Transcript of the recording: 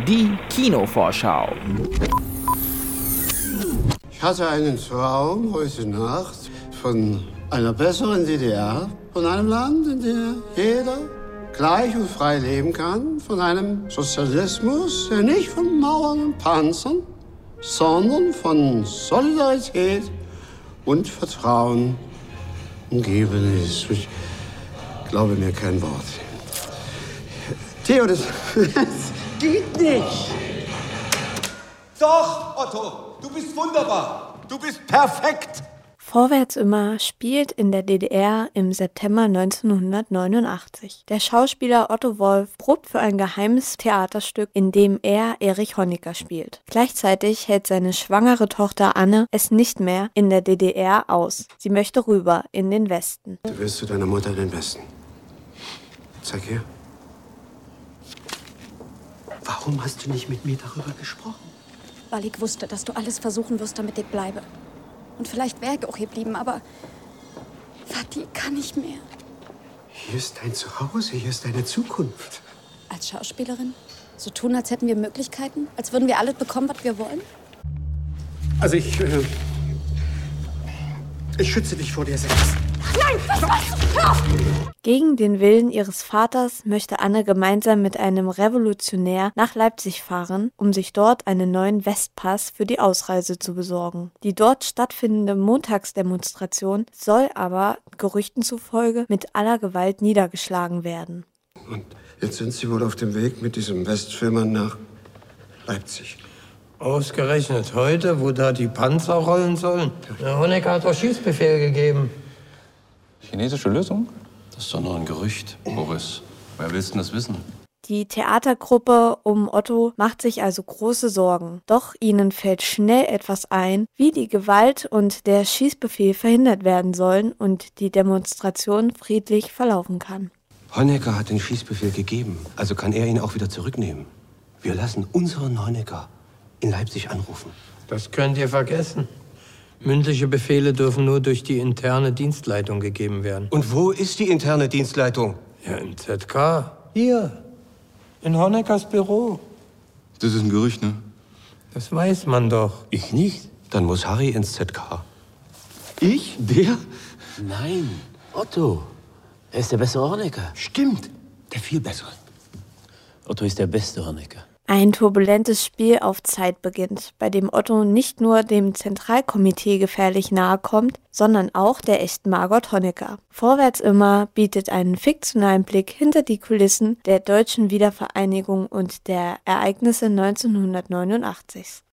Die Kinovorschau. Ich hatte einen Traum heute Nacht von einer besseren DDR, von einem Land, in dem jeder gleich und frei leben kann, von einem Sozialismus, der nicht von Mauern und Panzern, sondern von Solidarität und Vertrauen umgeben ist. Ich glaube mir kein Wort. Theo, das geht nicht. Doch, Otto, du bist wunderbar. Du bist perfekt. Vorwärts immer spielt in der DDR im September 1989. Der Schauspieler Otto Wolff probt für ein geheimes Theaterstück, in dem er Erich Honecker spielt. Gleichzeitig hält seine schwangere Tochter Anne es nicht mehr in der DDR aus. Sie möchte rüber in den Westen. Du willst zu deiner Mutter den Westen. Zeig her. Warum hast du nicht mit mir darüber gesprochen? Weil ich wusste, dass du alles versuchen wirst, damit ich bleibe. Und vielleicht wäre ich auch hier geblieben, aber Vati kann nicht mehr. Hier ist dein Zuhause, hier ist deine Zukunft. Als Schauspielerin? So tun, als hätten wir Möglichkeiten? Als würden wir alles bekommen, was wir wollen? Also ich schütze dich vor dir selbst. Nein, was machst du? Hör auf! Gegen den Willen ihres Vaters möchte Anne gemeinsam mit einem Revolutionär nach Leipzig fahren, um sich dort einen neuen Westpass für die Ausreise zu besorgen. Die dort stattfindende Montagsdemonstration soll aber, Gerüchten zufolge, mit aller Gewalt niedergeschlagen werden. Und jetzt sind sie wohl auf dem Weg mit diesem Westfilmer nach Leipzig. Ausgerechnet heute, wo da die Panzer rollen sollen? Der Honecker hat doch Schießbefehl gegeben. Chinesische Lösung? Das ist doch nur ein Gerücht, Boris. Wer will's denn das wissen? Die Theatergruppe um Otto macht sich also große Sorgen. Doch ihnen fällt schnell etwas ein, wie die Gewalt und der Schießbefehl verhindert werden sollen und die Demonstration friedlich verlaufen kann. Honecker hat den Schießbefehl gegeben, also kann er ihn auch wieder zurücknehmen. Wir lassen unseren Honecker in Leipzig anrufen. Das könnt ihr vergessen. Mündliche Befehle dürfen nur durch die interne Dienstleitung gegeben werden. Und wo ist die interne Dienstleitung? Ja, im ZK. Hier. In Honeckers Büro. Das ist ein Gerücht, ne? Das weiß man doch. Ich nicht. Dann muss Harry ins ZK. Ich? Der? Nein, Otto. Er ist der bessere Honecker. Stimmt, der viel bessere. Otto ist der beste Honecker. Ein turbulentes Spiel auf Zeit beginnt, bei dem Otto nicht nur dem Zentralkomitee gefährlich nahe kommt, sondern auch der echten Margot Honecker. Vorwärts immer bietet einen fiktionalen Blick hinter die Kulissen der deutschen Wiedervereinigung und der Ereignisse 1989.